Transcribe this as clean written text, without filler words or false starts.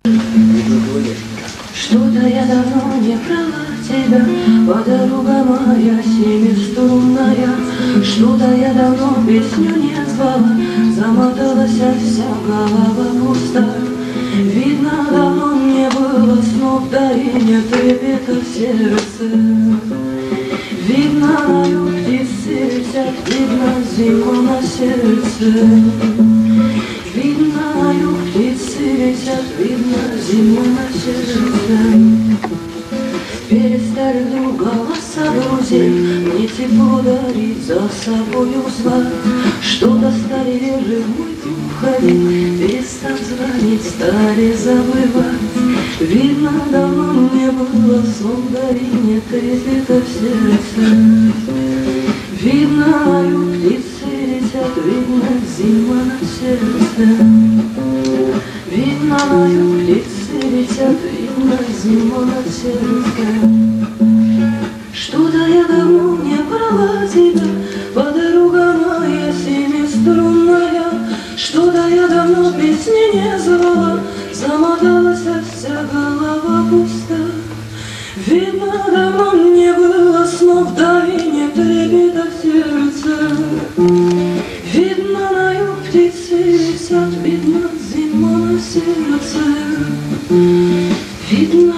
Что-то я давно не брала тебя, подруга моя семиструнная. Что-то я давно песню не звала, замоталась вся голова пуста. Видно, давно не было снов, да и нет трепета в сердце. Видно, на юг птицы летят, видно, зима на сердце. Видно, на юг птицы летят, видно, зима на сердце. Перестали вдруг голоса друзей мне тепло дарить, за собою звать. Что-то стали же мой уходить, перестав звонить, стали забывать. Видно, давно не было сон, да и нет трепета в сердце. Видно, на юг птицы летят, видно, зима на сердце. Видно, на юг птицы летят, видно, зима на сердце. Что-то я давно не брала тебя, подруга моя семиструнная. Что-то я давно песни не звала, замоталась вся голова пуста. Видно, давно не было снов, да и нет трепета в сердце. Видно, на юг птицы летят, видно, зима на сердце. Видно,